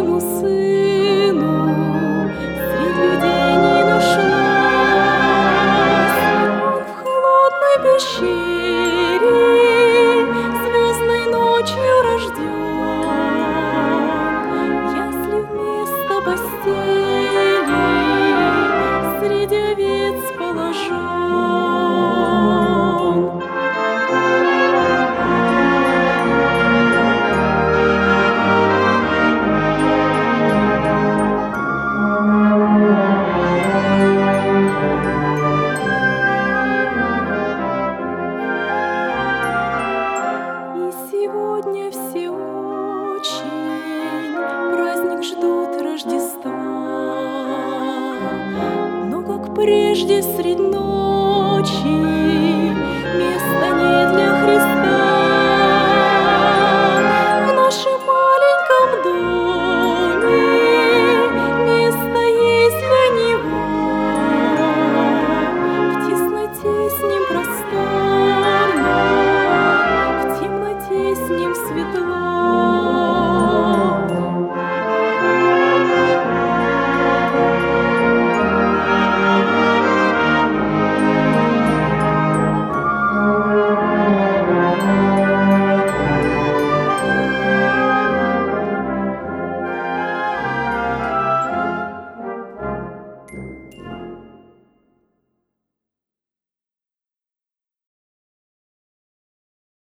Божьему Сыну средь людей не нашлось. Он в холодной пещере звездной ночью рожден. Ясли вместо постели среди овец положен. Сегодня все очень праздник ждут Рождества, но как прежде средь ночи